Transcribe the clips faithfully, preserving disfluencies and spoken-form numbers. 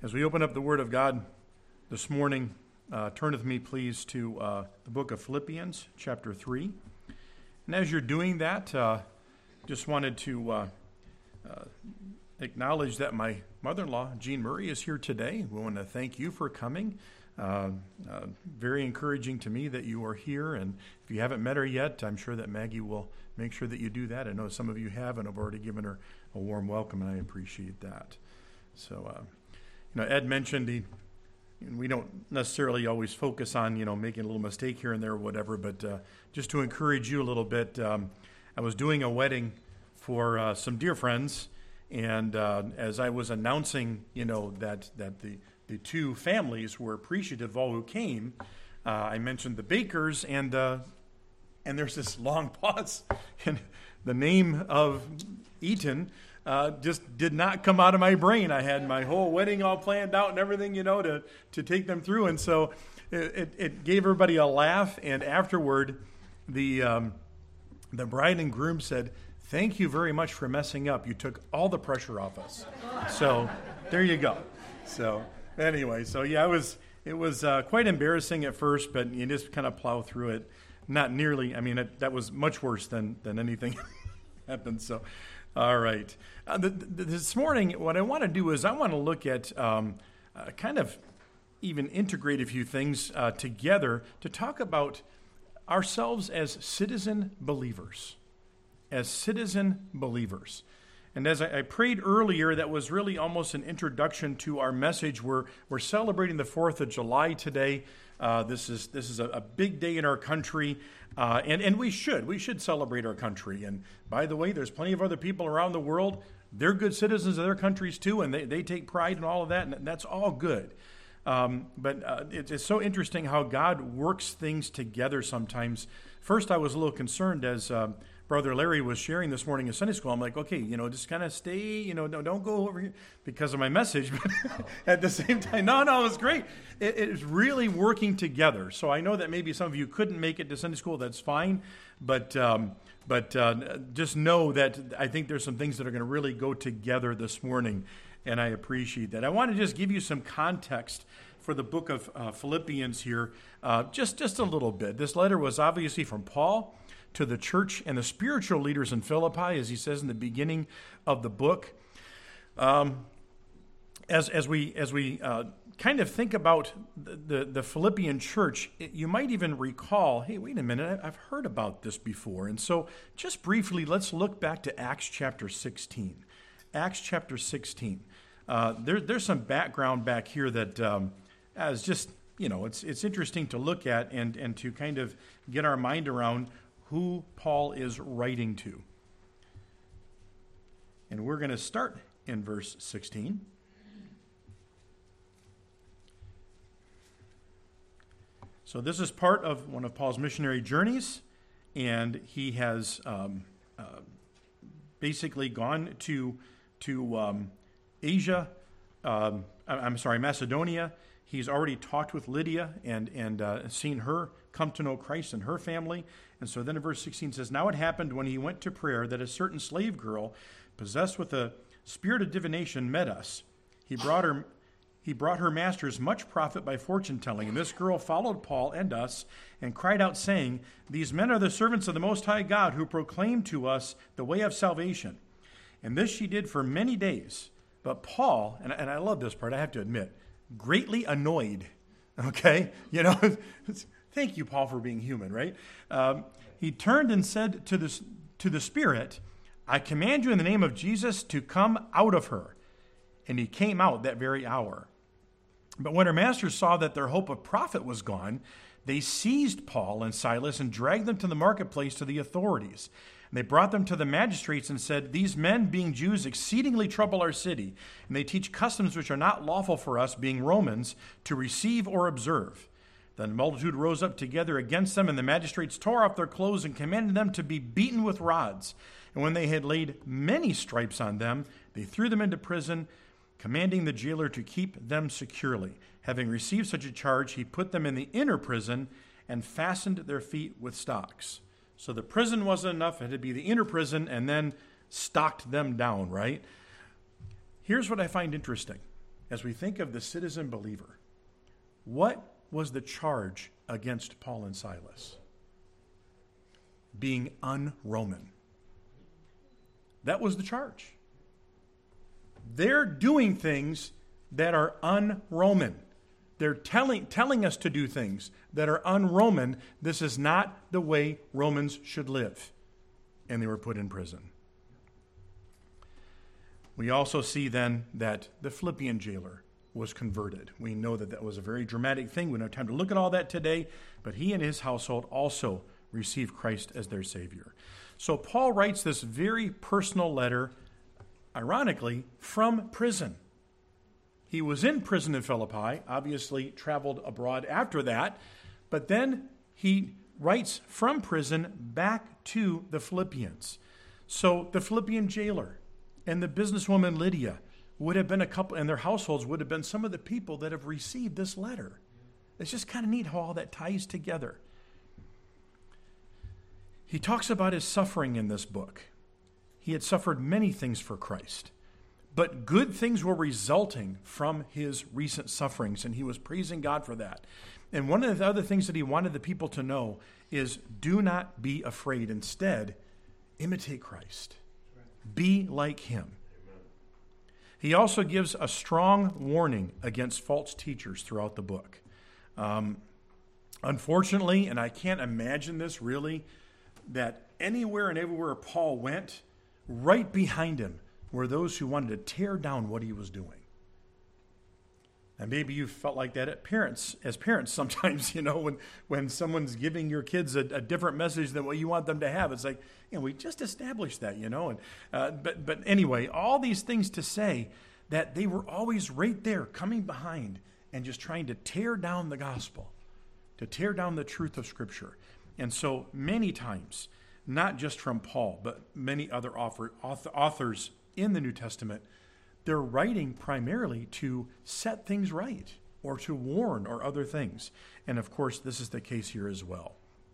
As we open up the Word of God this morning, uh, turn with me, please, to uh, the book of Philippians, chapter three. And as you're doing that, uh, just wanted to uh, uh, acknowledge that my mother-in-law, Jean Murray, is here today. We want to thank you for coming. Uh, uh, very encouraging to me that you are here, and if you haven't met her yet, I'm sure that Maggie will make sure that you do that. I know some of you have, and I've already given her a warm welcome, and I appreciate that. So, uh, you know, Ed mentioned he, and we don't necessarily always focus on, you know, making a little mistake here and there or whatever, but uh, just to encourage you a little bit, um, I was doing a wedding for uh, some dear friends, and uh, as I was announcing, you know, that that the the two families were appreciative of all who came, uh, I mentioned the Bakers, and uh, and there's this long pause, and the name of Eaton uh, just did not come out of my brain. I had my whole wedding all planned out and everything, you know, to, to take them through, and so it, it, it gave everybody a laugh, and afterward, the um, the bride and groom said, "Thank you very much for messing up. You took all the pressure off us." So there you go. So anyway, so yeah, it was it was uh, quite embarrassing at first, but you just kind of plow through it. Not nearly. I mean, it, that was much worse than than anything happened. So, all right. Uh, the, the, this morning, what I want to do is I want to look at um, uh, kind of even integrate a few things uh, together to talk about ourselves as citizen believers, as citizen believers. And as I, I prayed earlier, that was really almost an introduction to our message. We're we're celebrating the fourth of July today. Uh, this is this is a, a big day in our country, uh, and and we should we should celebrate our country. And by the way, there's plenty of other people around the world. They're good citizens of their countries too, and they, they take pride in all of that, and that's all good. Um, but uh, it, it's so interesting how God works things together sometimes. First, I was a little concerned as uh, Brother Larry was sharing this morning in Sunday school. I'm like, okay, you know, just kind of stay, you know, no, don't go over here because of my message. But at the same time, no, no, it was great. It, it's really working together. So I know that maybe some of you couldn't make it to Sunday school. That's fine. But um, but uh, just know that I think there's some things that are going to really go together this morning, and I appreciate that. I want to just give you some context for the book of uh, Philippians here, uh, just, just a little bit. This letter was obviously from Paul to the church and the spiritual leaders in Philippi, as he says in the beginning of the book. Um, as as we as we uh, kind of think about the, the, the Philippian church, it, you might even recall, hey, wait a minute, I've heard about this before. And so just briefly, let's look back to Acts chapter sixteen. Acts chapter sixteen. Uh, there, there's some background back here that um, is just, you know, it's it's interesting to look at and, and to kind of get our mind around who Paul is writing to. And we're going to start in verse sixteen. So this is part of one of Paul's missionary journeys, and he has um, uh, basically gone to to um, Asia. Um, I'm sorry, Macedonia. He's already talked with Lydia and and uh, seen her come to know Christ and her family. And so then in verse sixteen says, "Now it happened when he went to prayer that a certain slave girl, possessed with a spirit of divination, met us. He brought her he brought her masters much profit by fortune telling. And this girl followed Paul and us and cried out, saying, 'These men are the servants of the Most High God, who proclaim to us the way of salvation.' And this she did for many days. But Paul," and, and I love this part, I have to admit, "greatly annoyed." Okay? You know, thank you, Paul, for being human, right? Um, he turned and said to the, to the Spirit, "I command you in the name of Jesus to come out of her." And he came out that very hour. But when her masters saw that their hope of profit was gone, they seized Paul and Silas and dragged them to the marketplace to the authorities. And they brought them to the magistrates and said, "These men, being Jews, exceedingly trouble our city, and they teach customs which are not lawful for us, being Romans, to receive or observe." Then the multitude rose up together against them, and the magistrates tore off their clothes and commanded them to be beaten with rods. And when they had laid many stripes on them, they threw them into prison, commanding the jailer to keep them securely. Having received such a charge, he put them in the inner prison and fastened their feet with stocks. So the prison wasn't enough. It had to be the inner prison and then stocked them down, right? Here's what I find interesting. as we think of the citizen believer, what was the charge against Paul and Silas? Being un-Roman. That was the charge. They're doing things that are un-Roman. They're telling, telling us to do things that are un-Roman. This is not the way Romans should live. And they were put in prison. We also see then that the Philippian jailer was converted. We know that that was a very dramatic thing. We don't have time to look at all that today, but he and his household also received Christ as their Savior. So Paul writes this very personal letter, ironically, from prison. He was in prison in Philippi, obviously traveled abroad after that, but then he writes from prison back to the Philippians. So the Philippian jailer and the businesswoman Lydia would have been a couple, and their households would have been some of the people that have received this letter. It's just kind of neat how all that ties together. He talks about his suffering in this book. He had suffered many things for Christ, but good things were resulting from his recent sufferings, and he was praising God for that. And one of the other things that he wanted the people to know is do not be afraid. Instead, imitate Christ. Be like him. He also gives a strong warning against false teachers throughout the book. Um, unfortunately, and I can't imagine this really, that anywhere and everywhere Paul went, right behind him were those who wanted to tear down what he was doing. And maybe you felt like that at parents, as parents sometimes, you know, when, when someone's giving your kids a, a different message than what you want them to have. It's like, you know, we just established that, you know. And uh, but but anyway, all these things to say that they were always right there coming behind and just trying to tear down the gospel, to tear down the truth of Scripture. And so many times, not just from Paul, but many other author, authors in the New Testament, they're writing primarily to set things right or to warn or other things. And of course, this is the case here as well.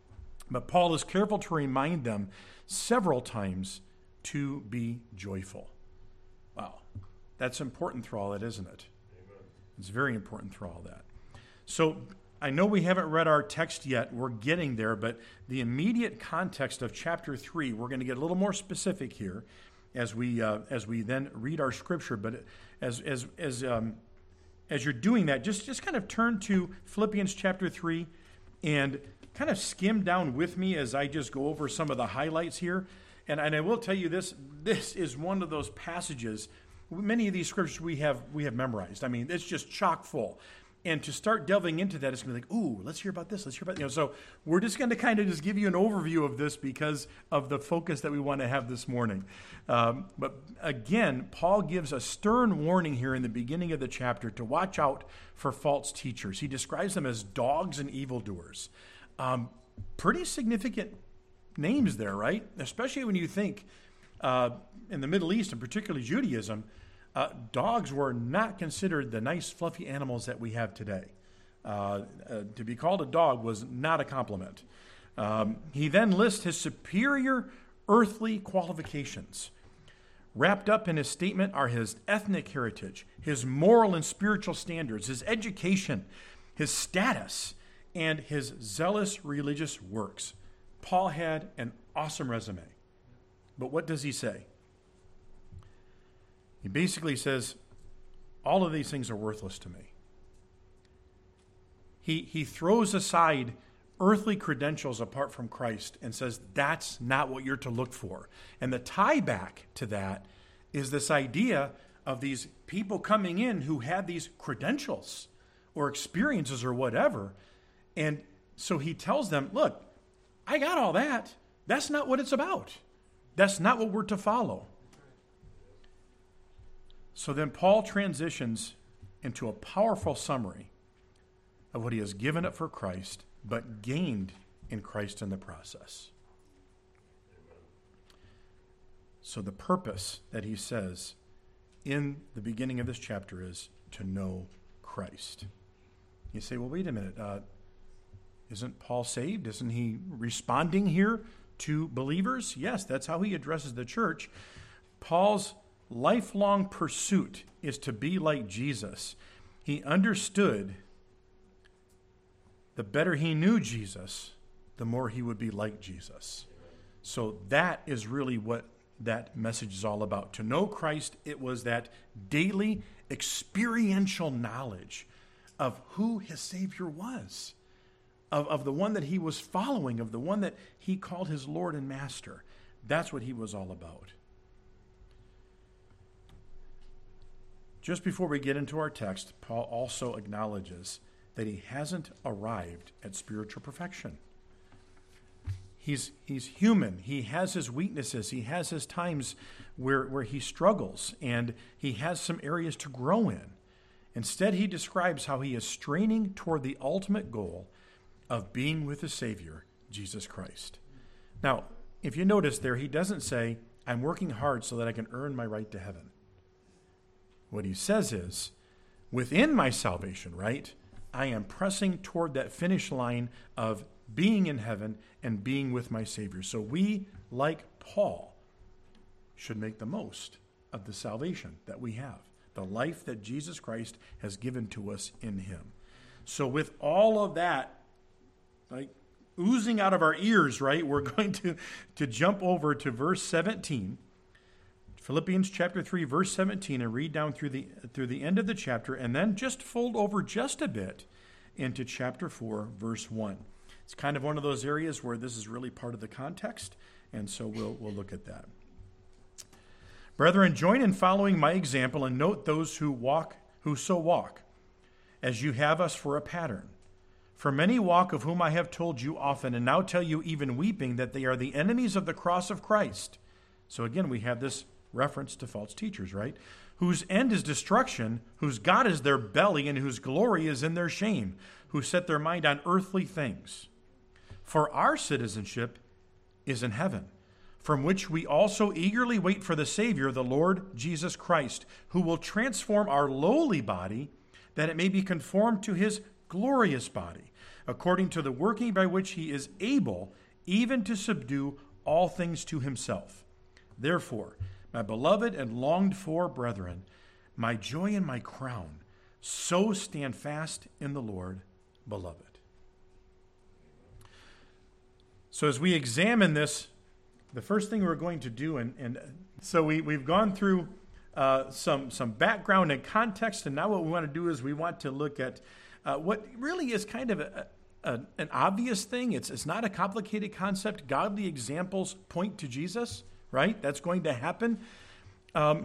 But Paul is careful to remind them several times to be joyful. Wow, that's important through all that, isn't it? Amen. It's very important through all that. So I know we haven't read our text yet. We're getting there, but the immediate context of chapter three, we're going to get a little more specific here as we uh, as we then read our scripture. But as as as um, as you're doing that, just just kind of turn to Philippians chapter three and kind of skim down with me as I just go over some of the highlights here. And and I will tell you this: this is one of those passages. Many of these scriptures we have we have memorized. I mean, it's just chock full. And to start delving into that, it's going to be like, ooh, let's hear about this. Let's hear about, you know. So we're just going to kind of just give you an overview of this because of the focus that we want to have this morning. Um, but again, Paul gives a stern warning here in the beginning of the chapter to watch out for false teachers. He describes them as dogs and evildoers. Um, pretty significant names there, right? Especially when you think uh, in the Middle East, and particularly Judaism, Uh, dogs were not considered the nice, fluffy animals that we have today. Uh, uh, to be called a dog was not a compliment. Um, he then lists his superior earthly qualifications. Wrapped up in his statement are his ethnic heritage, his moral and spiritual standards, his education, his status, and his zealous religious works. Paul had an awesome resume. But what does he say? He basically says, all of these things are worthless to me. He, he throws aside earthly credentials apart from Christ and says, that's not what you're to look for. And the tie back to that is this idea of these people coming in who had these credentials or experiences or whatever. And so he tells them, look, I got all that. That's not what it's about. That's not what we're to follow. So then Paul transitions into a powerful summary of what he has given up for Christ, but gained in Christ in the process. So the purpose that he says in the beginning of this chapter is to know Christ. You say, well, wait a minute. Uh, isn't Paul saved? Isn't he responding here to believers? Yes, that's how he addresses the church. Paul's lifelong pursuit is to be like Jesus, he understood the better he knew Jesus, the more he would be like Jesus. So that is really what that message is all about. To know Christ, it was that daily experiential knowledge of who his Savior was, of, of the one that he was following, of the one that he called his Lord and Master. That's what he was all about. Just before we get into our text, Paul also acknowledges that he hasn't arrived at spiritual perfection. He's he's human. He has his weaknesses. He has his times where, where he struggles, and he has some areas to grow in. Instead, he describes how he is straining toward the ultimate goal of being with the Savior, Jesus Christ. Now, if you notice there, he doesn't say, I'm working hard so that I can earn my right to heaven. What he says is, within my salvation, right, I am pressing toward that finish line of being in heaven and being with my Savior. So we, like Paul, should make the most of the salvation that we have, the life that Jesus Christ has given to us in him. So with all of that, like oozing out of our ears, right, we're going to, to jump over to verse seventeen. Philippians chapter three, verse seventeen, and read down through the through the end of the chapter, and then just fold over just a bit into chapter four, verse one. It's kind of one of those areas where this is really part of the context, and so we'll we'll look at that. Brethren, join in following my example and note those who walk, who so walk, as you have us for a pattern. For many walk, of whom I have told you often, and now tell you even weeping, that they are the enemies of the cross of Christ. So again, we have this reference to false teachers, right? Whose end is destruction, whose God is their belly, and whose glory is in their shame, who set their mind on earthly things. For our citizenship is in heaven, from which we also eagerly wait for the Savior, the Lord Jesus Christ, who will transform our lowly body, that it may be conformed to his glorious body, according to the working by which he is able even to subdue all things to himself. Therefore, my beloved and longed for brethren, my joy and my crown, so stand fast in the Lord, beloved. So as we examine this, the first thing we're going to do, and, and so we, we've gone through uh, some, some background and context, and now what we want to do is we want to look at uh, what really is kind of a, a, an obvious thing. It's, it's not a complicated concept. Godly examples point to Jesus, right? That's going to happen. Um,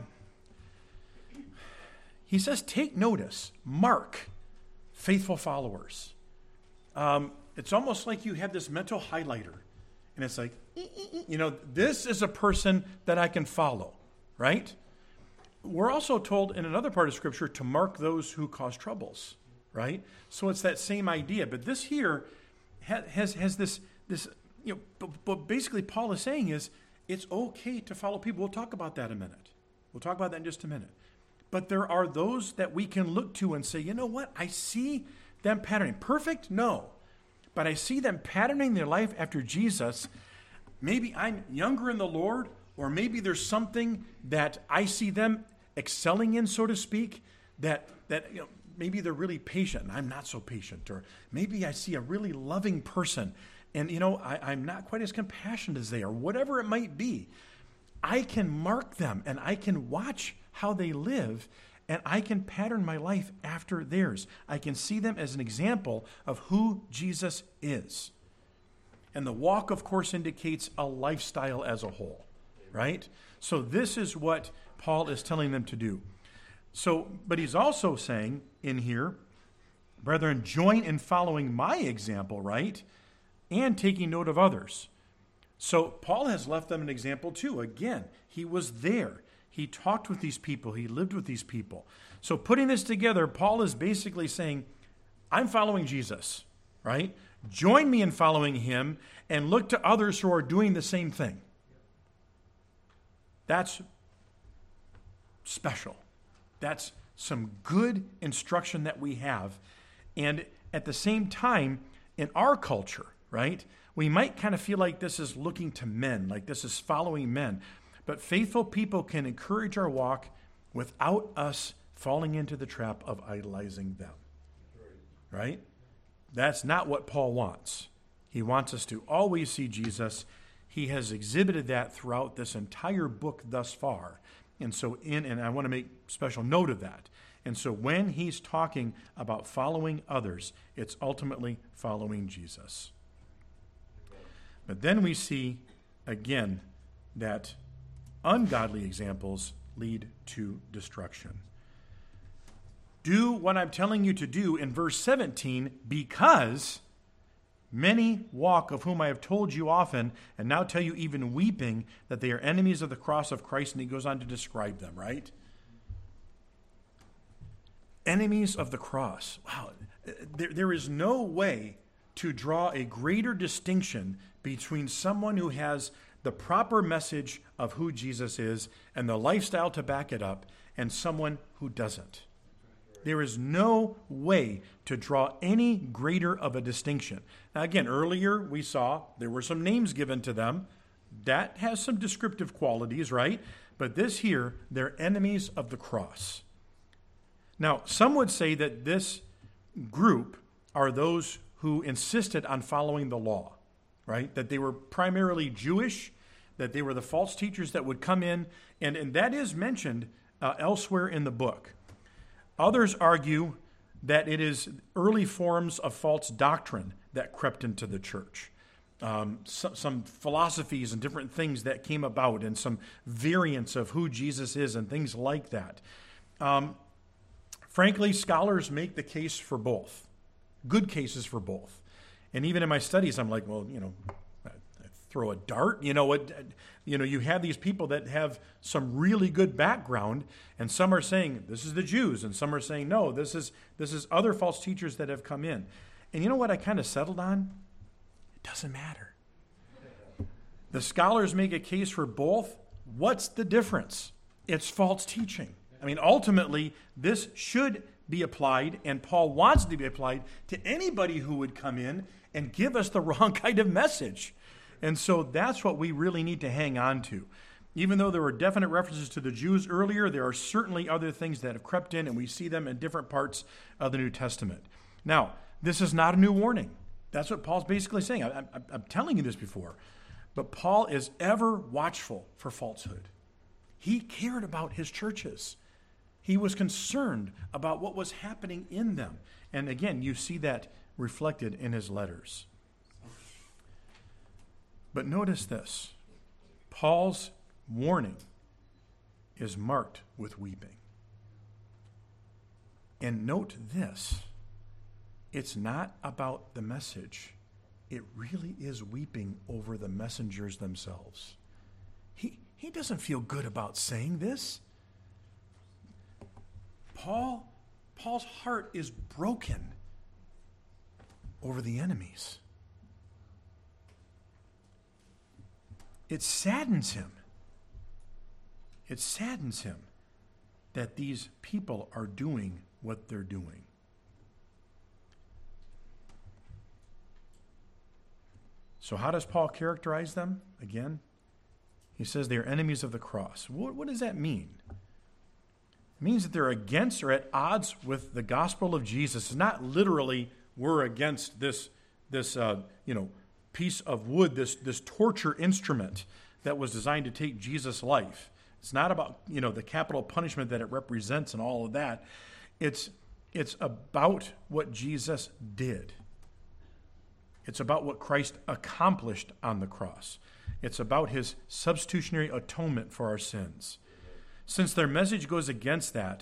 he says, take notice, mark faithful followers. Um, it's almost like you have this mental highlighter, and it's like, you know, this is a person that I can follow, right? We're also told in another part of Scripture to mark those who cause troubles, right? So it's that same idea. But this here has has this, this you know, but, but basically Paul is saying is, it's okay to follow people. We'll talk about that in a minute. We'll talk about that in just a minute. But there are those that we can look to and say, you know what? I see them patterning. Perfect? No. But I see them patterning their life after Jesus. Maybe I'm younger in the Lord, or maybe there's something that I see them excelling in, so to speak, that, that you know, maybe they're really patient and I'm not so patient. Or maybe I see a really loving person and, you know, I, I'm not quite as compassionate as they are, whatever it might be. I can mark them and I can watch how they live, and I can pattern my life after theirs. I can see them as an example of who Jesus is. And the walk, of course, indicates a lifestyle as a whole, right? So this is what Paul is telling them to do. So, but he's also saying in here, brethren, join in following my example, right? And taking note of others. So Paul has left them an example too. Again, he was there. He talked with these people. He lived with these people. So putting this together, Paul is basically saying, I'm following Jesus, right? Join me in following him and look to others who are doing the same thing. That's special. That's some good instruction that we have. And at the same time, in our culture, right, we might kind of feel like this is looking to men, like this is following men. But faithful people can encourage our walk without us falling into the trap of idolizing them. Right? That's not what Paul wants. He wants us to always see Jesus. He has exhibited that throughout this entire book thus far. And so in, and I want to make special note of that. And so when he's talking about following others, it's ultimately following Jesus. But then we see, again, that ungodly examples lead to destruction. Do what I'm telling you to do in verse seventeen, because many walk, of whom I have told you often, and now tell you even weeping, that they are enemies of the cross of Christ. And he goes on to describe them, right? Enemies of the cross. Wow. There, there is no way to draw a greater distinction between someone who has the proper message of who Jesus is and the lifestyle to back it up, and someone who doesn't. There is no way to draw any greater of a distinction. Now, again, earlier we saw there were some names given to them. That has some descriptive qualities, right? But this here, they're enemies of the cross. Now, some would say that this group are those who insisted on following the law, right? That they were primarily Jewish, that they were the false teachers that would come in, and, and that is mentioned uh, elsewhere in the book. Others argue that it is early forms of false doctrine that crept into the church. Um, so, some philosophies and different things that came about, and some variants of who Jesus is and things like that. Um, frankly, scholars make the case for both. Good cases for both. And even in my studies, I'm like, well, you know, throw a dart. You know what? You know, you have these people that have some really good background, and some are saying this is the Jews, and some are saying no, this is this is other false teachers that have come in. And you know what I kind of settled on? It doesn't matter. The scholars make a case for both. What's the difference? It's false teaching. I mean, ultimately, this should be applied, and Paul wants it to be applied to anybody who would come in and give us the wrong kind of message. And so that's what we really need to hang on to. Even though there were definite references to the Jews earlier, there are certainly other things that have crept in, and we see them in different parts of the New Testament. Now, this is not a new warning. That's what Paul's basically saying. I, I, I'm telling you this before. But Paul is ever watchful for falsehood. He cared about his churches. He was concerned about what was happening in them. And again, you see that reflected in his letters. But notice this. Paul's warning is marked with weeping. And note this. It's not about the message. It really is weeping over the messengers themselves. He, he doesn't feel good about saying this. Paul, Paul's heart is broken over the enemies. It saddens him. It saddens him that these people are doing what they're doing. So how does Paul characterize them? Again, he says they're enemies of the cross. What, what does that mean? It means that they're against or at odds with the gospel of Jesus. It's not literally we're against this, this uh, you know, piece of wood, this, this torture instrument that was designed to take Jesus' life. It's not about, you know, the capital punishment that it represents and all of that. It's, it's about what Jesus did. It's about what Christ accomplished on the cross. It's about his substitutionary atonement for our sins. Since their message goes against that,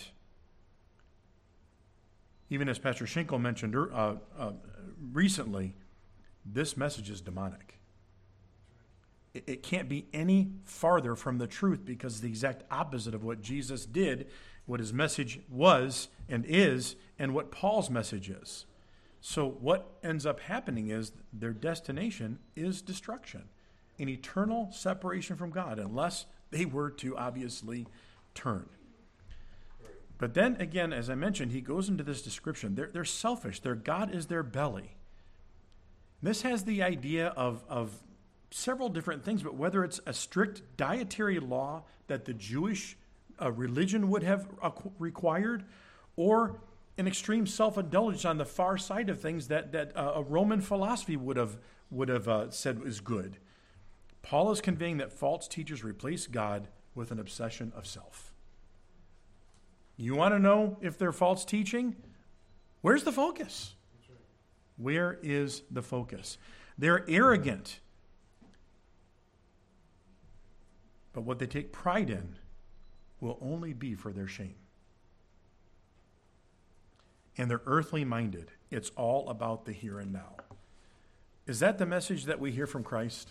even as Pastor Schinkel mentioned uh, uh, recently, this message is demonic. It, it can't be any farther from the truth, because it's the exact opposite of what Jesus did, what his message was and is, and what Paul's message is. So what ends up happening is their destination is destruction, an eternal separation from God, unless they were to obviously turn. But then again, as I mentioned, he goes into this description. They're, they're selfish. Their God is their belly. This has the idea of, of several different things, but whether it's a strict dietary law that the Jewish uh, religion would have uh, required, or an extreme self-indulgence on the far side of things that, that uh, a Roman philosophy would have, would have uh, said is good, Paul is conveying that false teachers replace God with an obsession of self. You want to know if they're false teaching? Where's the focus? Where is the focus? They're arrogant. But what they take pride in will only be for their shame. And they're earthly minded. It's all about the here and now. Is that the message that we hear from Christ?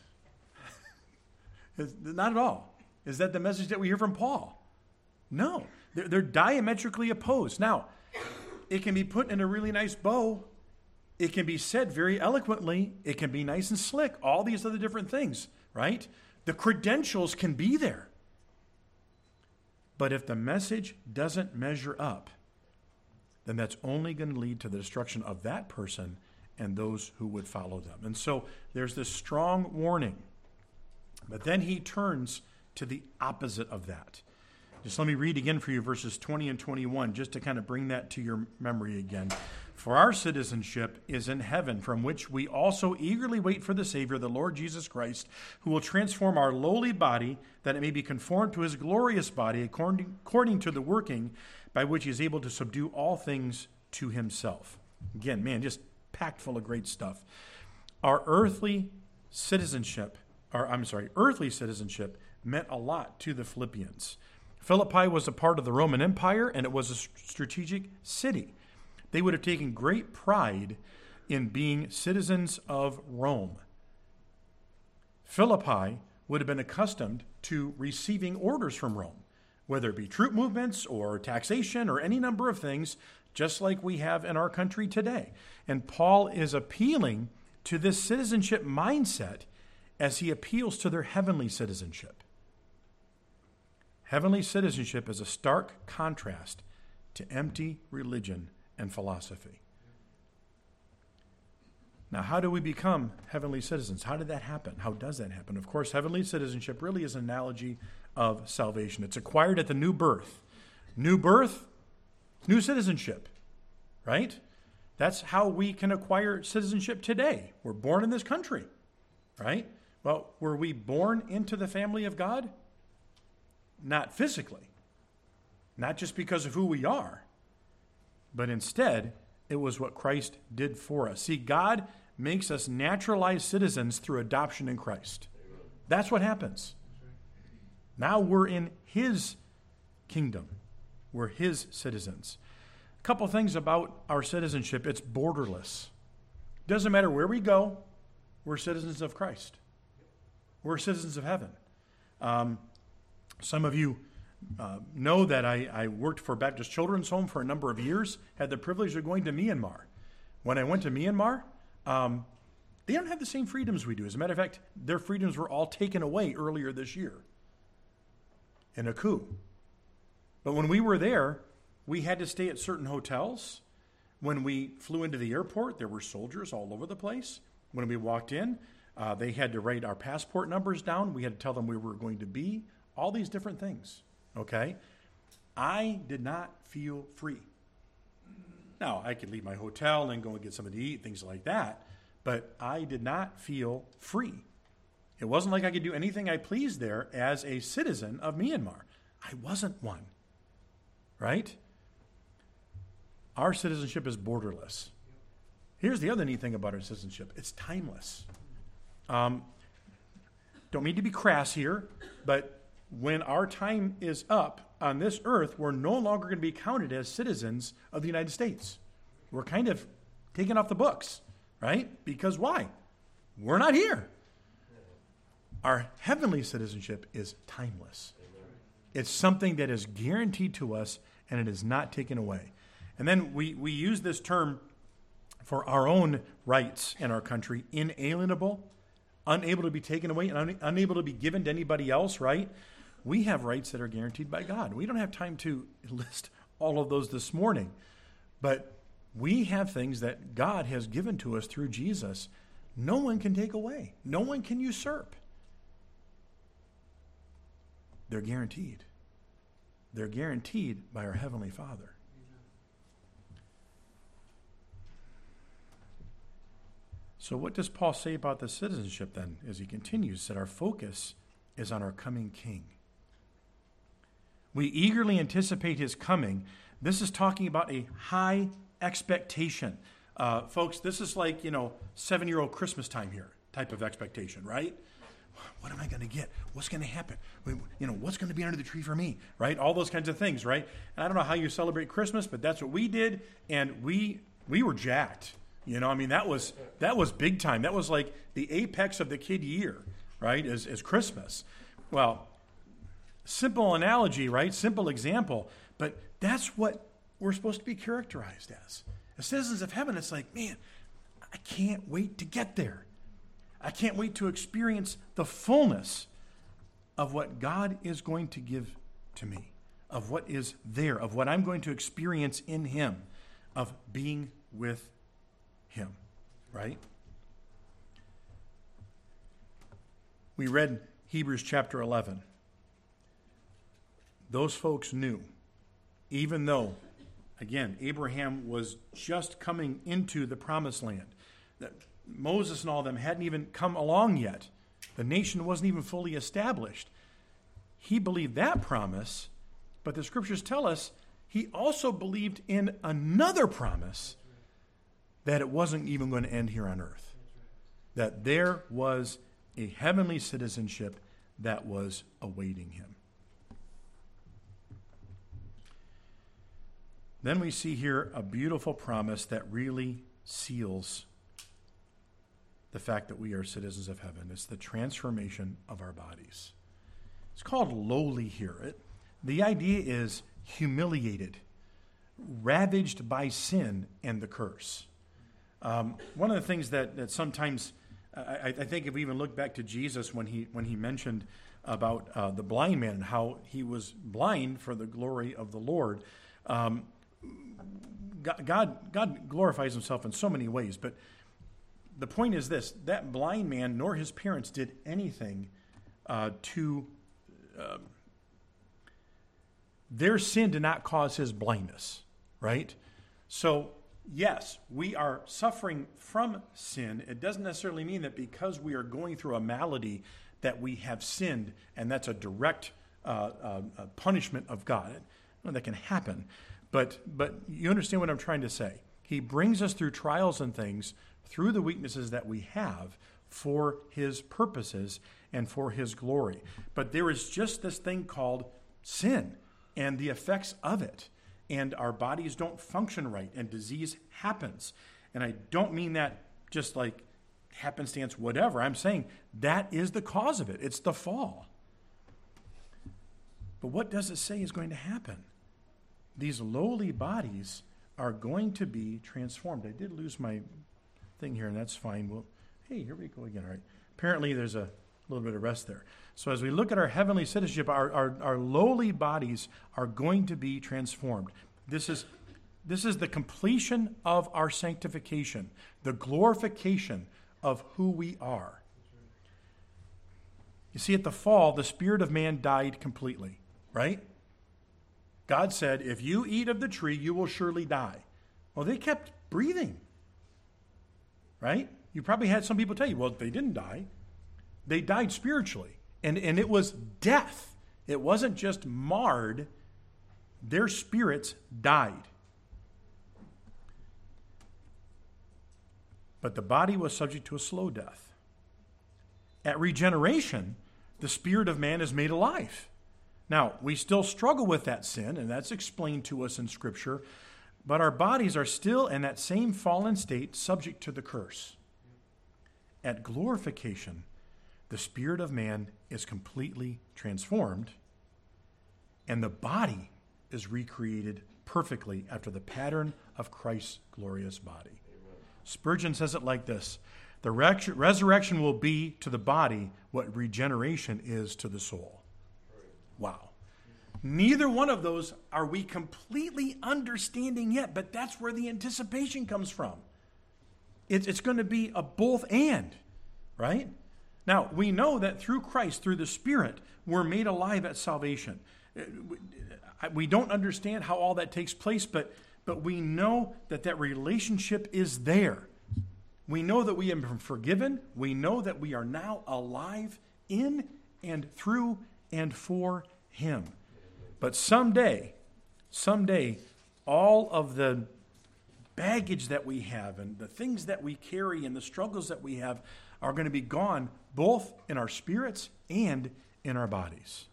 Not at all. Is that the message that we hear from Paul? No. They're, they're diametrically opposed. Now, it can be put in a really nice bow. It can be said very eloquently. It can be nice and slick. All these other different things, right? The credentials can be there. But if the message doesn't measure up, then that's only going to lead to the destruction of that person and those who would follow them. And so there's this strong warning. But then he turns to the opposite of that. Just let me read again for you verses twenty and twenty-one, just to kind of bring that to your memory again. For our citizenship is in heaven, from which we also eagerly wait for the Savior, the Lord Jesus Christ, who will transform our lowly body, that it may be conformed to his glorious body, according, according to the working by which he is able to subdue all things to himself. Again, man, just packed full of great stuff. Our earthly citizenship, or I'm sorry, earthly citizenship meant a lot to the Philippians. Philippi was a part of the Roman Empire, and it was a strategic city. They would have taken great pride in being citizens of Rome. Philippi would have been accustomed to receiving orders from Rome, whether it be troop movements or taxation or any number of things, just like we have in our country today. And Paul is appealing to this citizenship mindset as he appeals to their heavenly citizenship. Heavenly citizenship is a stark contrast to empty religion and philosophy. Now, how do we become heavenly citizens? How did that happen? How does that happen? Of course, heavenly citizenship really is an analogy of salvation. It's acquired at the new birth. New birth, new citizenship, right? That's how we can acquire citizenship today. We're born in this country, right? Well, were we born into the family of God? Not physically, not just because of who we are, but instead, it was what Christ did for us. See, God makes us naturalized citizens through adoption in Christ. That's what happens. Now we're in his kingdom. We're his citizens. A couple things about our citizenship. It's borderless. Doesn't matter where we go, we're citizens of Christ. We're citizens of heaven. Um, some of you uh, know that I, I worked for Baptist Children's Home for a number of years, had the privilege of going to Myanmar. When I went to Myanmar, um, they don't have the same freedoms we do. As a matter of fact, their freedoms were all taken away earlier this year in a coup. But when we were there, we had to stay at certain hotels. When we flew into the airport, there were soldiers all over the place. When we walked in, uh, they had to write our passport numbers down. We had to tell them where we were going to be. All these different things, okay? I did not feel free. Now, I could leave my hotel and go and get something to eat, things like that, but I did not feel free. It wasn't like I could do anything I pleased there as a citizen of Myanmar. I wasn't one, right? Our citizenship is borderless. Here's the other neat thing about our citizenship. It's timeless. Um, don't mean to be crass here, but when our time is up on this earth, we're no longer going to be counted as citizens of the United States. We're kind of taken off the books, right? Because why? We're not here. Our heavenly citizenship is timeless. It's something that is guaranteed to us, and it is not taken away. And then we, we use this term for our own rights in our country, inalienable, unable to be taken away, and un- unable to be given to anybody else, right? We have rights that are guaranteed by God. We don't have time to list all of those this morning, but we have things that God has given to us through Jesus no one can take away. No one can usurp. They're guaranteed. They're guaranteed by our Heavenly Father. So what does Paul say about the citizenship then as he continues? That our focus is on our coming King. We eagerly anticipate his coming. This is talking about a high expectation. Uh, folks, this is like, you know, seven-year-old Christmas time here type of expectation, right? What am I going to get? What's going to happen? You know, what's going to be under the tree for me, right? All those kinds of things, right? And I don't know how you celebrate Christmas, but that's what we did, and we we were jacked. You know, I mean, that was that was big time. That was like the apex of the kid year, right, is, is Christmas. Well, simple analogy, right? Simple example, but that's what we're supposed to be characterized as. As citizens of heaven, it's like, man, I can't wait to get there. I can't wait to experience the fullness of what God is going to give to me, of what is there, of what I'm going to experience in him, of being with him, right? We read Hebrews chapter eleven. Those folks knew, even though, again, Abraham was just coming into the promised land, that Moses and all of them hadn't even come along yet. The nation wasn't even fully established. He believed that promise, but the scriptures tell us he also believed in another promise, that it wasn't even going to end here on earth. That there was a heavenly citizenship that was awaiting him. Then we see here a beautiful promise that really seals the fact that we are citizens of heaven. It's the transformation of our bodies. It's called lowly here. It, the idea is humiliated, ravaged by sin and the curse. Um, one of the things that, that sometimes, I, I think if we even look back to Jesus when he when he mentioned about uh, the blind man and how he was blind for the glory of the Lord, um, God, God glorifies himself in so many ways, but the point is this: that blind man nor his parents did anything uh, to, uh, their sin did not cause his blindness, right? So, yes, we are suffering from sin. It doesn't necessarily mean that because we are going through a malady that we have sinned, and that's a direct uh, uh, punishment of God. Well, that can happen. But but you understand what I'm trying to say. He brings us through trials and things, through the weaknesses that we have, for his purposes and for his glory. But there is just this thing called sin and the effects of it. And our bodies don't function right, and disease happens. And I don't mean that just like happenstance, whatever. I'm saying that is the cause of it. It's the fall. But what does it say is going to happen? These lowly bodies are going to be transformed. I did lose my thing here, and that's fine. Well, hey, here we go again. All right. Apparently, there's a little bit of rest there. So as we look at our heavenly citizenship, our, our, our lowly bodies are going to be transformed. This is, this is the completion of our sanctification, the glorification of who we are. You see, at the fall, the spirit of man died completely, right? God said, if you eat of the tree, you will surely die. Well, they kept breathing, right? You probably had some people tell you, well, they didn't die. They died spiritually. And, and it was death. It wasn't just marred. Their spirits died. But the body was subject to a slow death. At regeneration, the spirit of man is made alive. Now, we still struggle with that sin, and that's explained to us in Scripture, but our bodies are still in that same fallen state, subject to the curse. At glorification, the spirit of man is completely transformed, and the body is recreated perfectly after the pattern of Christ's glorious body. Amen. Spurgeon says it like this: the resurrection will be to the body what regeneration is to the soul. Wow. Neither one of those are we completely understanding yet, but that's where the anticipation comes from. It's, it's going to be a both and, right? Now, we know that through Christ, through the Spirit, we're made alive at salvation. We don't understand how all that takes place, but, but we know that that relationship is there. We know that we have been forgiven. We know that we are now alive in and through and for Him. But someday, someday, all of the baggage that we have and the things that we carry and the struggles that we have are going to be gone, both in our spirits and in our bodies.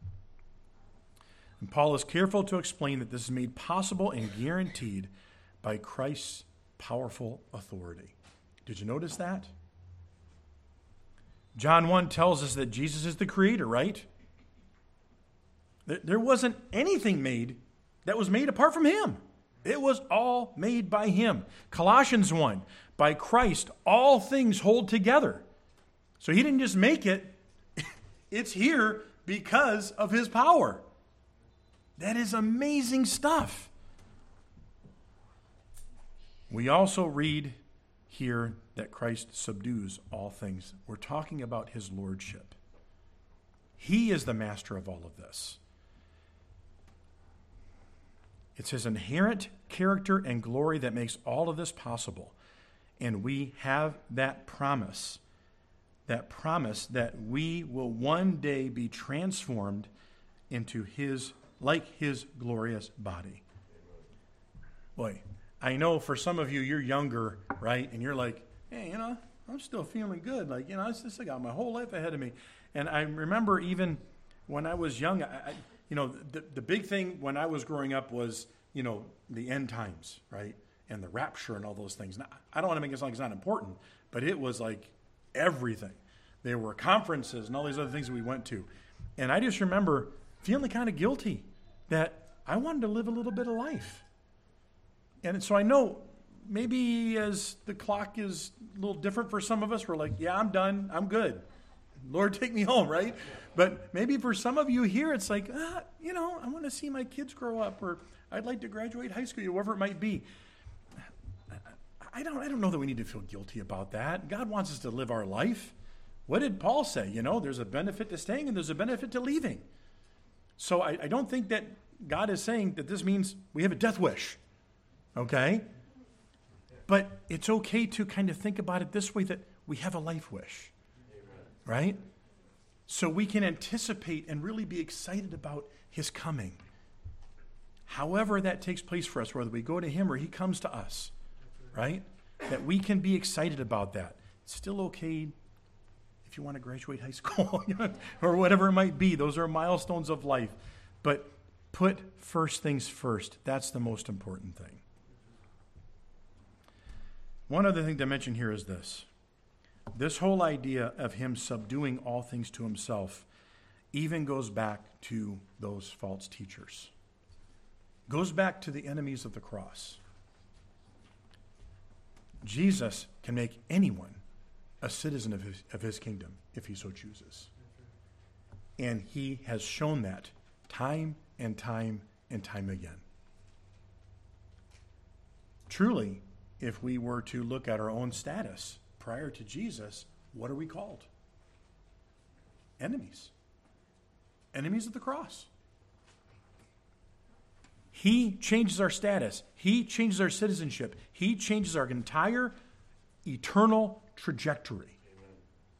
And Paul is careful to explain that this is made possible and guaranteed by Christ's powerful authority. Did you notice that? John one tells us that Jesus is the creator, right? There wasn't anything made that was made apart from Him. It was all made by Him. Colossians one, by Christ, all things hold together. So He didn't just make it. It's here because of His power. That is amazing stuff. We also read here that Christ subdues all things. We're talking about His lordship. He is the master of all of this. It's His inherent character and glory that makes all of this possible. And we have that promise, that promise that we will one day be transformed into His, like His glorious body. Boy, I know for some of you, you're younger, right? And you're like, hey, you know, I'm still feeling good. Like, you know, I still got my whole life ahead of me. And I remember even when I was young, I, I, you know, the, the big thing when I was growing up was, you know, the end times, right? And the rapture and all those things. Now, I don't want to make it sound like it's not important, but it was like everything. There were conferences and all these other things that we went to. And I just remember feeling kind of guilty that I wanted to live a little bit of life. And so I know maybe as the clock is a little different for some of us, we're like, yeah, I'm done. I'm good. Lord, take me home, right? But maybe for some of you here, it's like, ah, you know, I want to see my kids grow up, or I'd like to graduate high school, whatever it might be. I don't, I don't know that we need to feel guilty about that. God wants us to live our life. What did Paul say? You know, there's a benefit to staying and there's a benefit to leaving. So I, I don't think that God is saying that this means we have a death wish. Okay? But it's okay to kind of think about it this way, that we have a life wish. Right? So we can anticipate and really be excited about His coming. However that takes place for us, whether we go to Him or He comes to us. Right? That we can be excited about that. It's still okay if you want to graduate high school or whatever it might be. Those are milestones of life. But put first things first. That's the most important thing. One other thing to mention here is this. This whole idea of Him subduing all things to Himself even goes back to those false teachers. Goes back to the enemies of the cross. Jesus can make anyone a citizen of his, of his kingdom if He so chooses. And He has shown that time and time and time again. Truly, if we were to look at our own status prior to Jesus, what are we called? Enemies. Enemies of the cross. He changes our status. He changes our citizenship. He changes our entire eternal trajectory. Amen.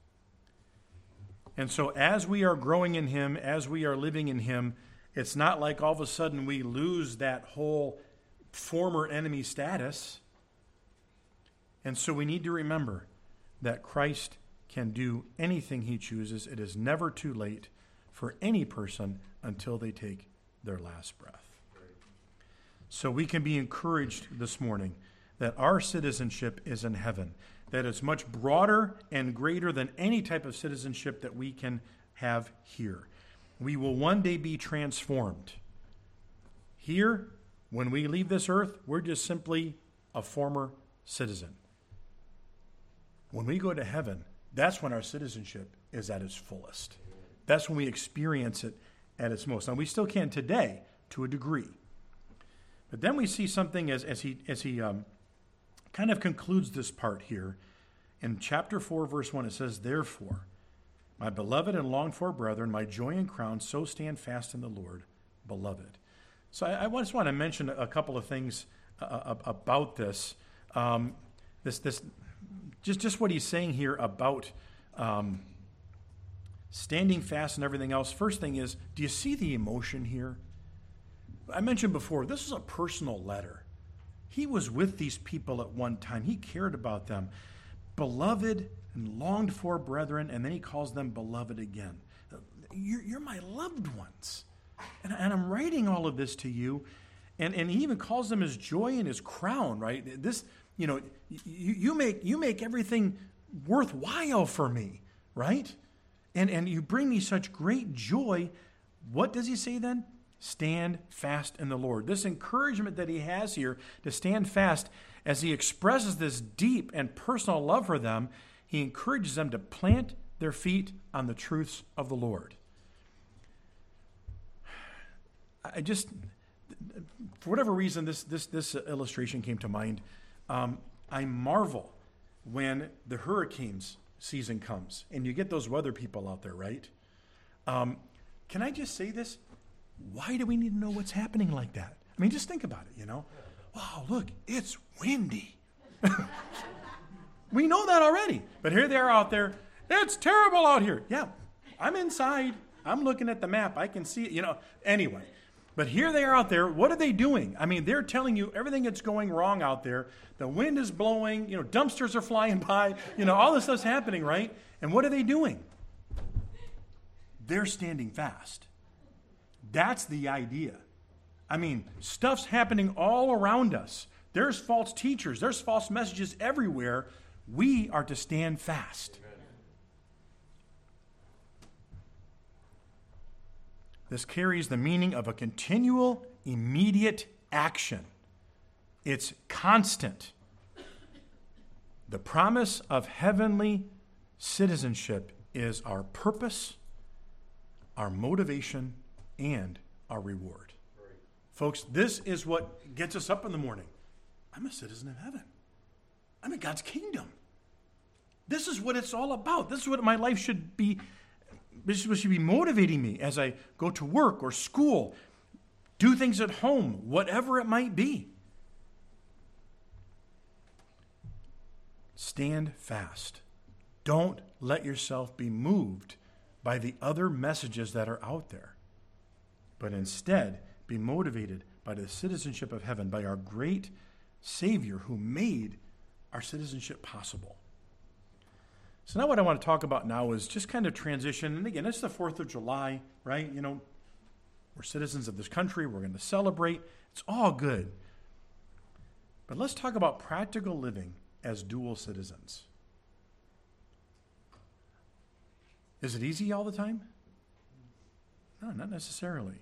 And so as we are growing in Him, as we are living in Him, it's not like all of a sudden we lose that whole former enemy status. And so we need to remember that Christ can do anything He chooses. It is never too late for any person until they take their last breath. So we can be encouraged this morning that our citizenship is in heaven, that it's much broader and greater than any type of citizenship that we can have here. We will one day be transformed. Here, when we leave this earth, we're just simply a former citizen. When we go to heaven, that's when our citizenship is at its fullest. That's when we experience it at its most. Now, we still can today to a degree. But then we see something as, as he, as he um, kind of concludes this part here. In chapter four, verse one, it says, "Therefore, my beloved and longed for brethren, my joy and crown, so stand fast in the Lord, beloved." So I, I just want to mention a couple of things uh, about this. Um, this, this, just, just what he's saying here about um, standing fast and everything else. First thing is, do you see the emotion here? I mentioned before, this is a personal letter. He was with these people at one time. He cared about them. Beloved and longed for brethren, and then he calls them beloved again. You're, you're my loved ones. And, and I'm writing all of this to you. And, and he even calls them his joy and his crown, right? This, you know, you, you make you make everything worthwhile for me, right? And, and you bring me such great joy. What does he say then? Stand fast in the Lord. This encouragement that he has here to stand fast, as he expresses this deep and personal love for them, he encourages them to plant their feet on the truths of the Lord. I just, for whatever reason, this this this illustration came to mind. Um, I marvel when the hurricanes season comes and you get those weather people out there, right? Um, can I just say this? Why do we need to know what's happening like that? I mean, just think about it, you know. Wow, look, it's windy. We know that already. But here they are out there. It's terrible out here. Yeah, I'm inside. I'm looking at the map. I can see it, you know. Anyway, but here they are out there. What are they doing? I mean, they're telling you everything that's going wrong out there. The wind is blowing. You know, dumpsters are flying by. You know, all this stuff's happening, right? And what are they doing? They're standing fast. That's the idea. I mean, stuff's happening all around us. There's false teachers. There's false messages everywhere. We are to stand fast. Amen. This carries the meaning of a continual, immediate action. It's constant. The promise of heavenly citizenship is our purpose, our motivation, and our reward. Right. Folks, this is what gets us up in the morning. I'm a citizen of heaven. I'm in God's kingdom. This is what it's all about. This is what my life should be. This is what should be motivating me as I go to work or school, do things at home, whatever it might be. Stand fast. Don't let yourself be moved by the other messages that are out there, but instead be motivated by the citizenship of heaven, by our great Savior who made our citizenship possible. So now what I want to talk about now is just kind of transition. And again, it's the fourth of July, right? You know, we're citizens of this country. We're going to celebrate. It's all good. But let's talk about practical living as dual citizens. Is it easy all the time? No, not necessarily.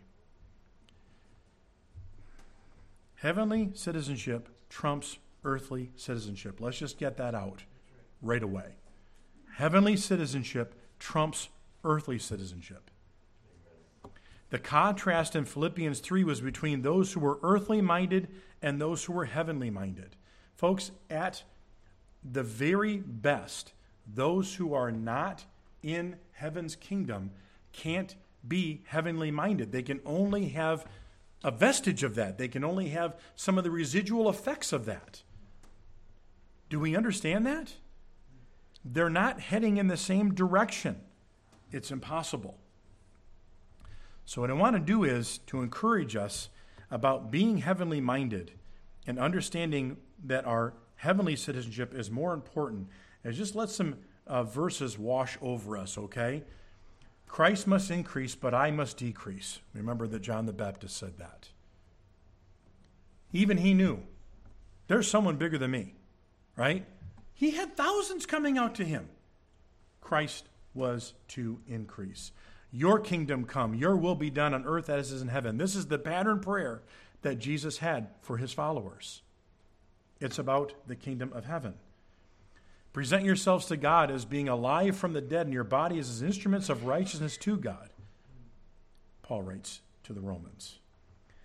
Heavenly citizenship trumps earthly citizenship. Let's just get that out right away. Heavenly citizenship trumps earthly citizenship. The contrast in Philippians three was between those who were earthly minded and those who were heavenly minded. Folks, at the very best, those who are not in heaven's kingdom can't be heavenly minded. They can only have a vestige of that. They can only have some of the residual effects of that. Do we understand that? They're not heading in the same direction. It's impossible. So what I want to do is to encourage us about being heavenly minded and understanding that our heavenly citizenship is more important. And just let some uh, verses wash over us, okay? Christ must increase, but I must decrease. Remember that John the Baptist said that. Even he knew there's someone bigger than me, right? He had thousands coming out to him. Christ was to increase. Your kingdom come, your will be done on earth as it is in heaven. This is the pattern prayer that Jesus had for his followers. It's about the kingdom of heaven. Present yourselves to God as being alive from the dead, and your body as instruments of righteousness to God, Paul writes to the Romans.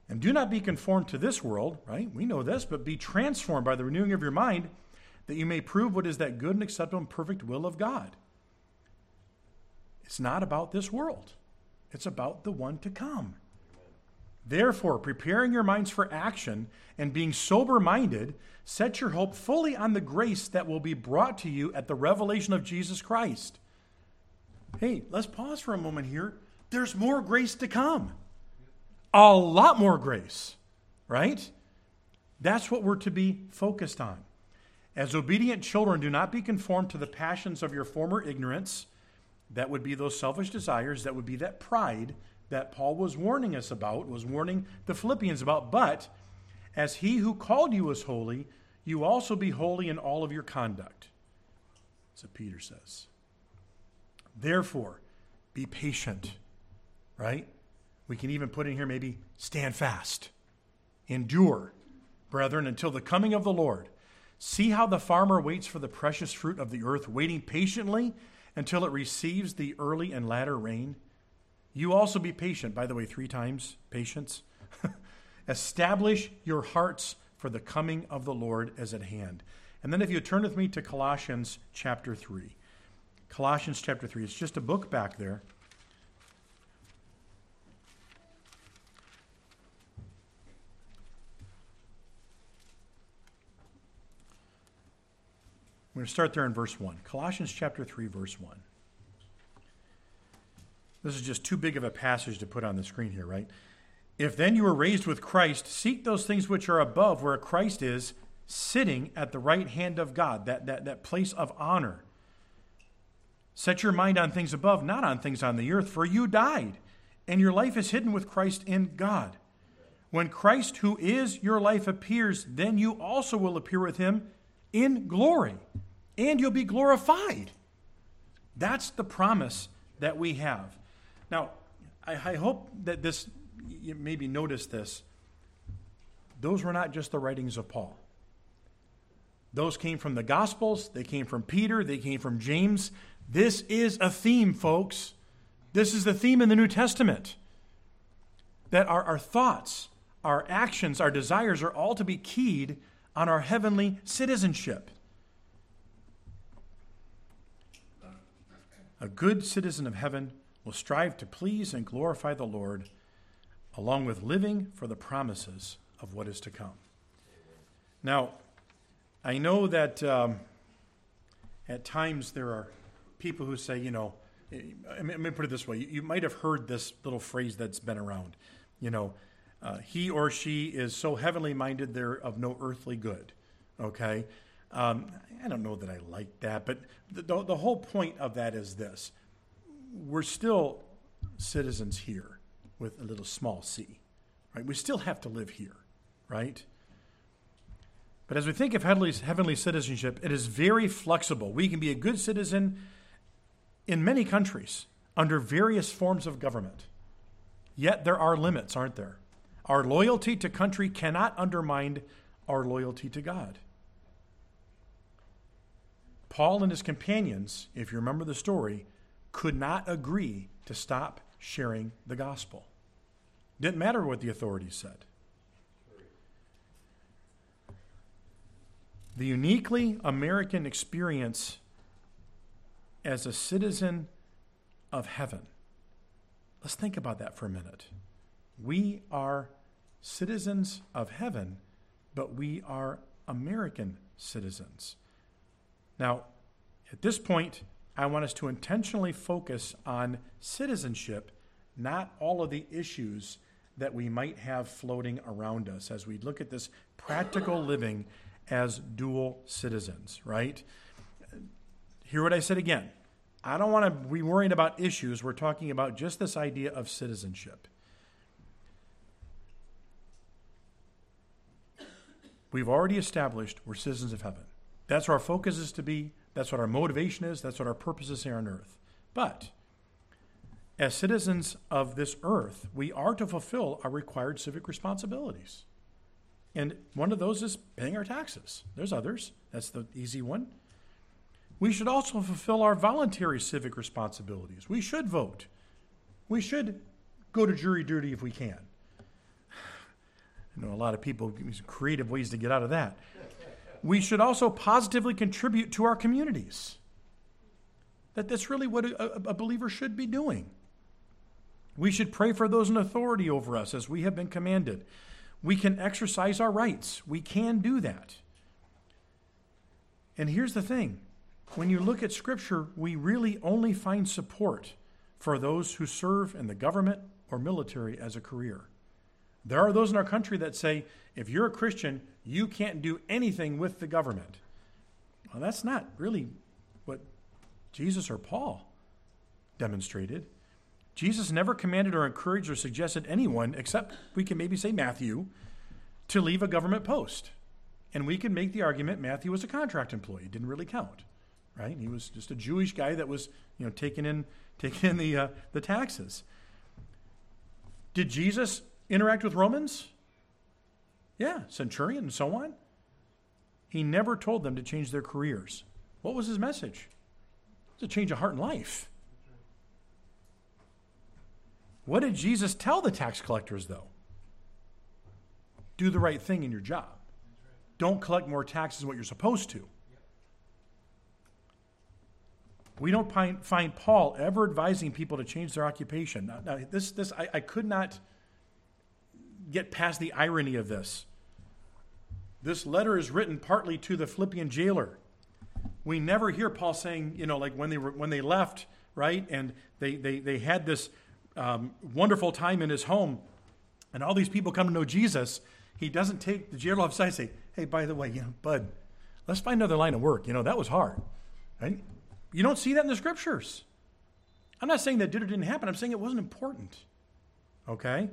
And do not be conformed to this world, right? We know this, but be transformed by the renewing of your mind, that you may prove what is that good and acceptable and perfect will of God. It's not about this world. It's about the one to come. Therefore, preparing your minds for action and being sober-minded, set your hope fully on the grace that will be brought to you at the revelation of Jesus Christ. Hey, let's pause for a moment here. There's more grace to come. A lot more grace, right? That's what we're to be focused on. As obedient children, do not be conformed to the passions of your former ignorance. That would be those selfish desires. That would be that pride that Paul was warning us about, was warning the Philippians about. But as he who called you is holy, you also be holy in all of your conduct. That's what Peter says. Therefore, be patient, right? We can even put in here maybe stand fast. Endure, brethren, until the coming of the Lord. See how the farmer waits for the precious fruit of the earth, waiting patiently until it receives the early and latter rain. You also be patient. By the way, three times, patience. Establish your hearts, for the coming of the Lord is at hand. And then if you turn with me to Colossians chapter three. Colossians chapter three. It's just a book back there. We're going to start there in verse one. Colossians chapter three, verse one. This is just too big of a passage to put on the screen here, right? If then you were raised with Christ, seek those things which are above, where Christ is, sitting at the right hand of God, that, that, that place of honor. Set your mind on things above, not on things on the earth, for you died, and your life is hidden with Christ in God. When Christ, who is your life, appears, then you also will appear with him in glory, and you'll be glorified. That's the promise that we have. Now, I, I hope that this, you maybe notice this. Those were not just the writings of Paul. Those came from the Gospels. They came from Peter. They came from James. This is a theme, folks. This is the theme in the New Testament. That our, our thoughts, our actions, our desires are all to be keyed on our heavenly citizenship. A good citizen of heaven will strive to please and glorify the Lord, along with living for the promises of what is to come. Now, I know that um, at times there are people who say, you know, let me put it this way. You might have heard this little phrase that's been around. You know, uh, he or she is so heavenly minded they're of no earthly good. Okay? Um, I don't know that I like that, but the, the, the whole point of that is this. We're still citizens here with a little small c, right? We still have to live here, right? But as we think of heavenly, heavenly citizenship, it is very flexible. We can be a good citizen in many countries under various forms of government. Yet there are limits, aren't there? Our loyalty to country cannot undermine our loyalty to God. Paul and his companions, if you remember the story, could not agree to stop sharing the gospel. Didn't matter what the authorities said. The uniquely American experience as a citizen of heaven. Let's think about that for a minute. We are citizens of heaven, but we are American citizens. Now, at this point, I want us to intentionally focus on citizenship, not all of the issues that we might have floating around us as we look at this practical living as dual citizens, right? Hear what I said again. I don't want to be worrying about issues. We're talking about just this idea of citizenship. We've already established we're citizens of heaven. That's where our focus is to be. That's what our motivation is. That's what our purpose is here on earth. But as citizens of this earth, we are to fulfill our required civic responsibilities. And one of those is paying our taxes. There's others. That's the easy one. We should also fulfill our voluntary civic responsibilities. We should vote. We should go to jury duty if we can. I know a lot of people use creative ways to get out of that. We should also positively contribute to our communities. That that's really what a, a believer should be doing. We should pray for those in authority over us as we have been commanded. We can exercise our rights. We can do that. And here's the thing. When you look at Scripture, we really only find support for those who serve in the government or military as a career. There are those in our country that say, if you're a Christian, you can't do anything with the government. Well, that's not really what Jesus or Paul demonstrated. Jesus never commanded or encouraged or suggested anyone, except we can maybe say Matthew, to leave a government post. And we can make the argument Matthew was a contract employee. It didn't really count, right? He was just a Jewish guy that was, you know, taking in taking in the uh, the taxes. Did Jesus interact with Romans? Yeah, centurion and so on. He never told them to change their careers. What was his message? It was a change of heart and life. What did Jesus tell the tax collectors, though? Do the right thing in your job. Don't collect more taxes than what you're supposed to. We don't find, find Paul ever advising people to change their occupation. Now, now this, this I, I could not get past the irony of this. This letter is written partly to the Philippian jailer. We never hear Paul saying, you know, like when they were when they left, right, and they they they had this um, wonderful time in his home, and all these people come to know Jesus. He doesn't take the jailer aside and say, hey, by the way, you know, bud, let's find another line of work. You know, that was hard. Right? You don't see that in the Scriptures. I'm not saying that did or didn't happen. I'm saying it wasn't important. Okay?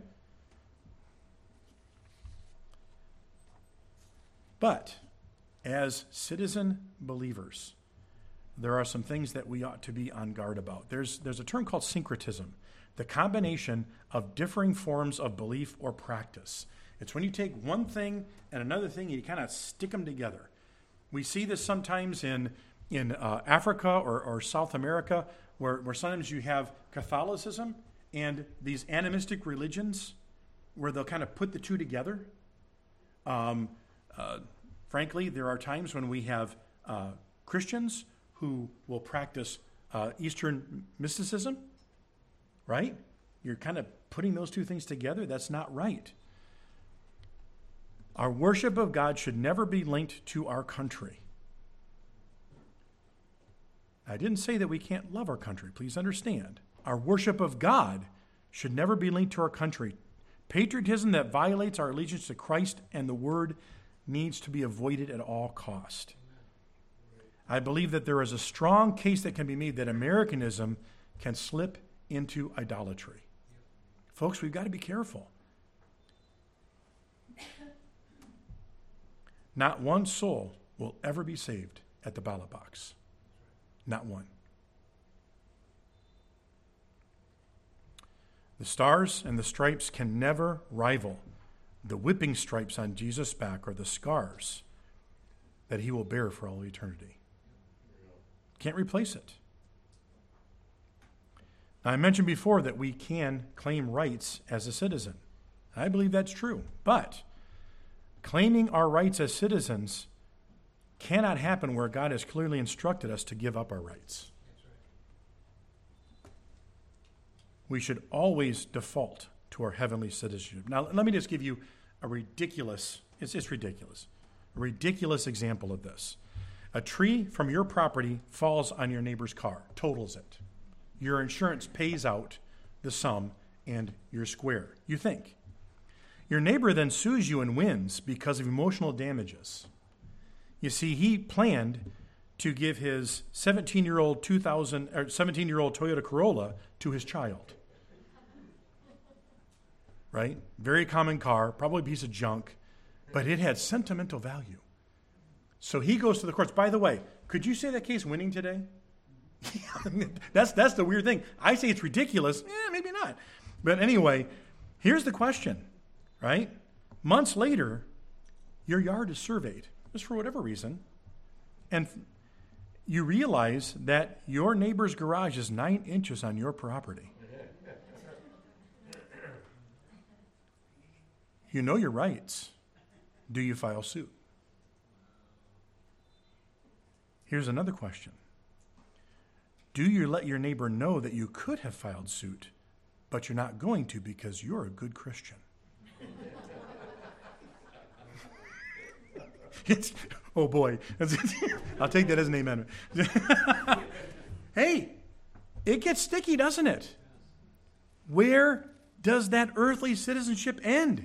But as citizen believers, there are some things that we ought to be on guard about. There's, there's a term called syncretism, the combination of differing forms of belief or practice. It's when you take one thing and another thing and you kind of stick them together. We see this sometimes in, in uh, Africa or, or South America, where, where sometimes you have Catholicism and these animistic religions where they'll kind of put the two together. Um, uh, frankly, there are times when we have uh, Christians who will practice uh, Eastern mysticism, right? You're kind of putting those two things together. That's not right. Our worship of God should never be linked to our country. I didn't say that we can't love our country. Please understand. Our worship of God should never be linked to our country. Patriotism that violates our allegiance to Christ and the Word needs to be avoided at all cost. I believe that there is a strong case that can be made that Americanism can slip into idolatry. Folks, we've got to be careful. Not one soul will ever be saved at the ballot box. Not one. The stars and the stripes can never rival the whipping stripes on Jesus' back or the scars that he will bear for all eternity. Can't replace it. Now, I mentioned before that we can claim rights as a citizen. I believe that's true. But claiming our rights as citizens cannot happen where God has clearly instructed us to give up our rights. We should always default to our heavenly citizenship. Now, let me just give you a ridiculous, it's, it's ridiculous, a ridiculous example of this. A tree from your property falls on your neighbor's car, totals it. Your insurance pays out the sum and you're square, you think. Your neighbor then sues you and wins because of emotional damages. You see, he planned to give his seventeen-year-old two thousand or seventeen-year-old Toyota Corolla to his child. Right? Very common car, probably a piece of junk, but it had sentimental value. So he goes to the courts. By the way, could you say that case winning today? that's that's the weird thing. I say it's ridiculous. Eh, maybe not. But anyway, here's the question, right? Months later, your yard is surveyed, just for whatever reason, and you realize that your neighbor's garage is nine inches on your property. You know your rights. Do you file suit? Here's another question. Do you let your neighbor know that you could have filed suit, but you're not going to because you're a good Christian? It's, oh boy. I'll take that as an amen. Hey, it gets sticky, doesn't it? Where does that earthly citizenship end?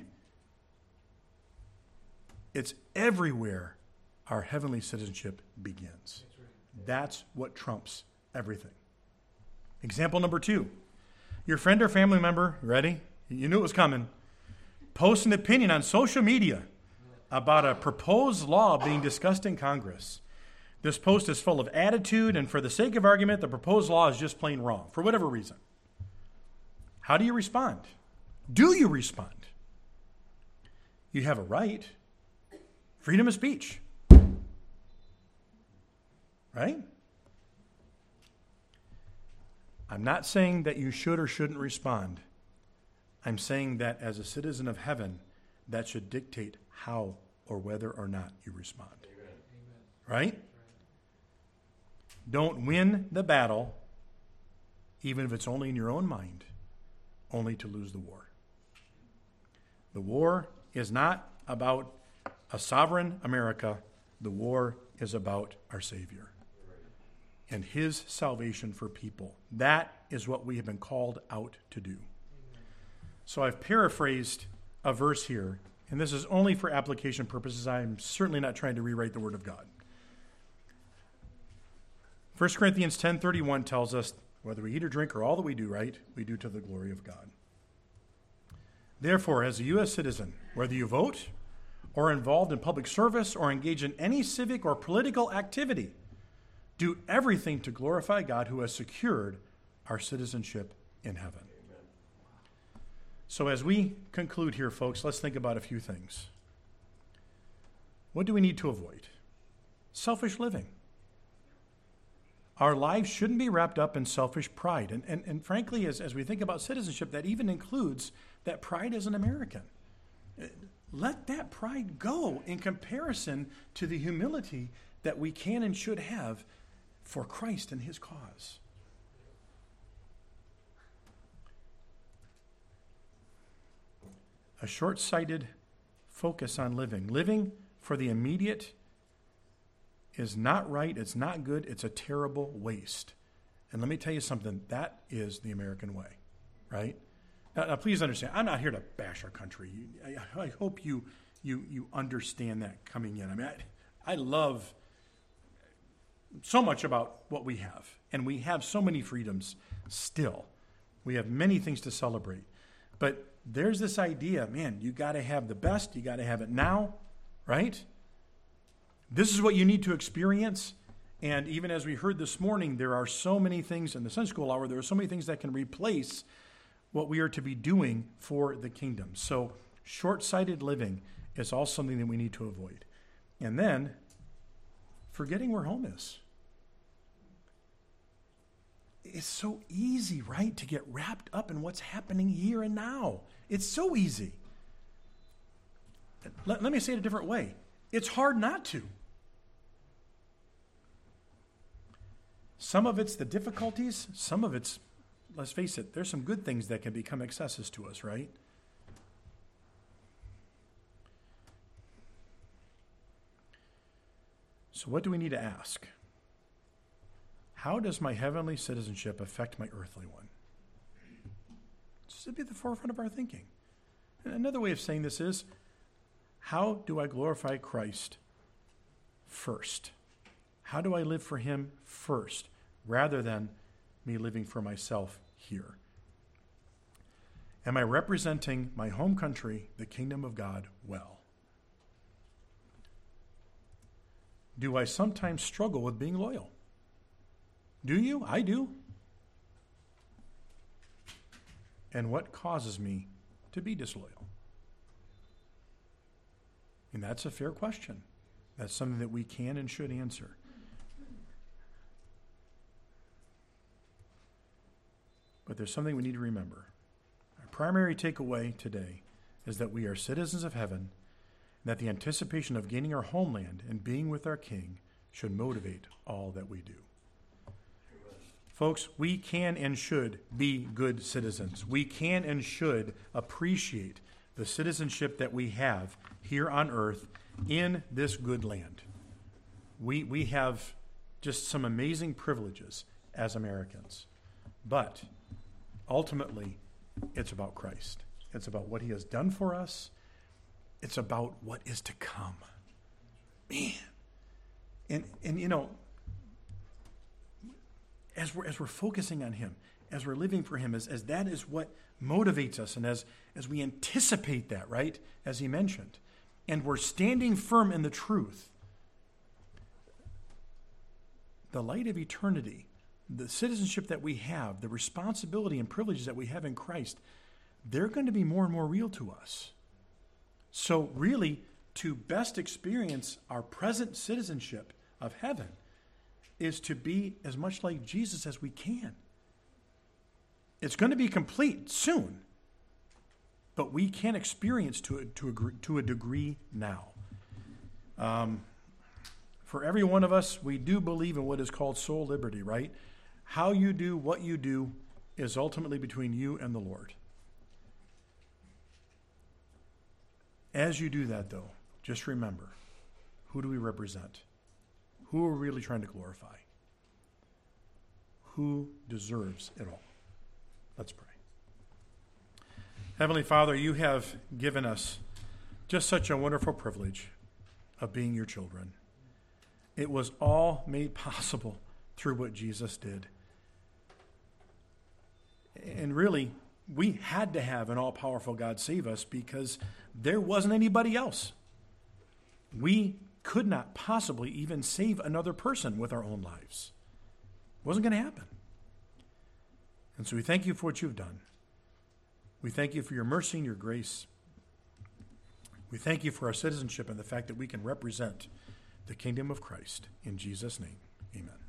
It's everywhere our heavenly citizenship begins. That's what trumps everything. Example number two. Your friend or family member, ready? You knew it was coming. Posts an opinion on social media about a proposed law being discussed in Congress. This post is full of attitude, and for the sake of argument, the proposed law is just plain wrong, for whatever reason. How do you respond? Do you respond? You have a right. Freedom of speech. Right? I'm not saying that you should or shouldn't respond. I'm saying that as a citizen of heaven, that should dictate how or whether or not you respond. Amen. Right? Don't win the battle, even if it's only in your own mind, only to lose the war. The war is not about a sovereign America. The war is about our Savior and his salvation for people. That is what we have been called out to do. So I've paraphrased a verse here, and this is only for application purposes. I'm certainly not trying to rewrite the Word of God. First Corinthians ten thirty-one tells us, whether we eat or drink or all that we do, right, we do to the glory of God. Therefore, as a U S citizen, whether you vote or are involved in public service or engage in any civic or political activity, do everything to glorify God who has secured our citizenship in heaven. Amen. So as we conclude here, folks, let's think about a few things. What do we need to avoid? Selfish living. Our lives shouldn't be wrapped up in selfish pride. And, and, and frankly, as, as we think about citizenship, that even includes that pride as an American. Let that pride go in comparison to the humility that we can and should have for Christ and his cause. A short-sighted focus on living. Living for the immediate is not right, it's not good, it's a terrible waste. And let me tell you something, that is the American way, right? Now, now please understand, I'm not here to bash our country. I, I hope you, you, you understand that coming in. I mean, I, I love so much about what we have, and we have so many freedoms still. We have many things to celebrate. But there's this idea, man, you got to have the best, you got to have it now, right? This is what you need to experience. And even as we heard this morning, there are so many things in the Sunday school hour, there are so many things that can replace what we are to be doing for the kingdom. So short-sighted living is all something that we need to avoid. And then forgetting where home is. It's so easy, right, to get wrapped up in what's happening here and now. It's so easy. Let, let me say it a different way. It's hard not to. Some of it's the difficulties. Some of it's, let's face it, there's some good things that can become excesses to us, right? So what do we need to ask? How does my heavenly citizenship affect my earthly one? This should be at the forefront of our thinking. And another way of saying this is, how do I glorify Christ first? How do I live for him first, rather than me living for myself here? Am I representing my home country, the kingdom of God, well? Do I sometimes struggle with being loyal? Do you? I do. And what causes me to be disloyal? And that's a fair question. That's something that we can and should answer. But there's something we need to remember. Our primary takeaway today is that we are citizens of heaven, and that the anticipation of gaining our homeland and being with our King should motivate all that we do. Folks, we can and should be good citizens. We can and should appreciate the citizenship that we have here on earth in this good land. We, we have just some amazing privileges as Americans. But ultimately, it's about Christ. It's about what he has done for us. It's about what is to come. Man. And, and you know, as we're, as we're focusing on him, as we're living for him, as, as that is what motivates us, and as, as we anticipate that, right, as he mentioned, and we're standing firm in the truth, the light of eternity, the citizenship that we have, the responsibility and privileges that we have in Christ, they're going to be more and more real to us. So really, to best experience our present citizenship of heaven is to be as much like Jesus as we can. It's going to be complete soon, but we can experience to a, to a, to a degree now. Um, for every one of us, we do believe in what is called soul liberty, right? How you do what you do is ultimately between you and the Lord. As you do that, though, just remember, who do we represent? Who are we really trying to glorify? Who deserves it all? Let's pray. Heavenly Father, you have given us just such a wonderful privilege of being your children. It was all made possible through what Jesus did. And really, we had to have an all-powerful God save us because there wasn't anybody else. We could not possibly even save another person with our own lives. It wasn't going to happen. And so we thank you for what you've done. We thank you for your mercy and your grace. We thank you for our citizenship and the fact that we can represent the kingdom of Christ. In Jesus' name, amen.